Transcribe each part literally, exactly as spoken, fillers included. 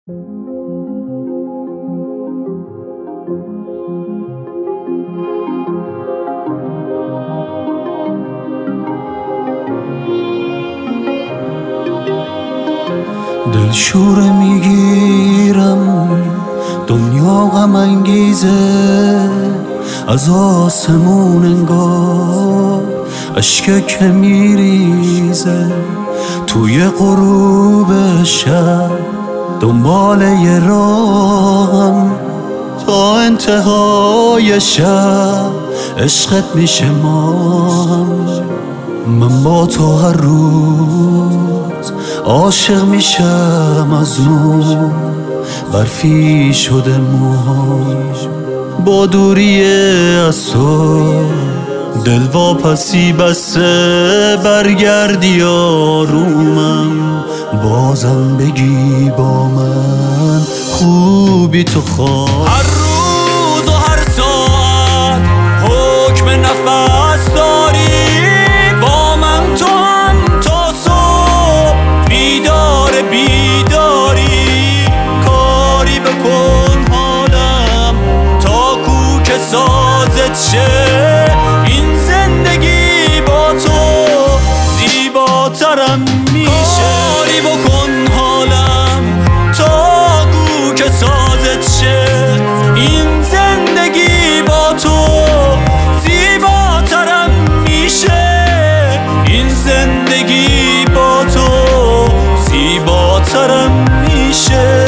دلشوره میگیرم دنیا غم انگیزه، از آسمون انگار اشک که میریزه، توی غروب شب دنبال یه راهم، تا انتهای شب عشقت میشه ماهم. من با تو هر روز عاشق میشم، از اون برفی شده موهام، با دوری از تو دل واپسی بسته، برگردی آرومم، بازم بگی با من خوبی تو خواه. هر روز و هر ساعت حکم نفس داری، با من تو هم تا صبح بیدار بیداری، کاری بکن حالم تا کوک سازت شه، این زندگی با تو زیباترم میشه. کاری بکن حالم تا کوک سازت شه، این زندگی با تو زیباترم میشه، این زندگی با تو زیباترم میشه.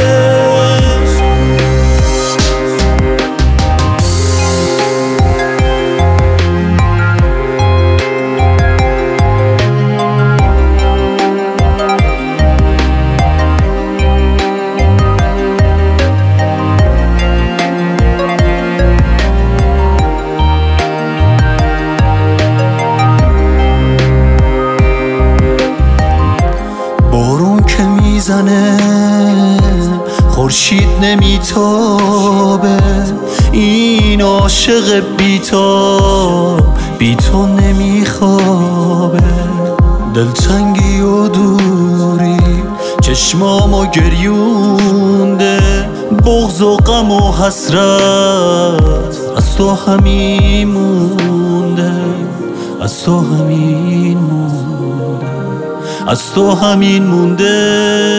میزنه خورشید نمیتابه، این عاشق بیتاب بی تو نمیخوابه، دلتنگی و دوری چشمامو گریونده، بغض و غم و حسرت از تو همین مونده، از تو همین مونده، از تو همین مونده.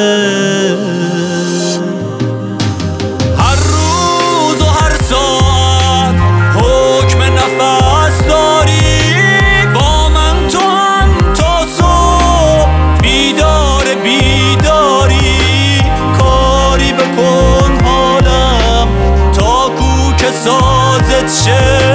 هر روز و هر ساعت حکم نفس داری، با من تو هم تا صبح بیدار بیداری، کاری بکن حالم تا کوک سازت شه،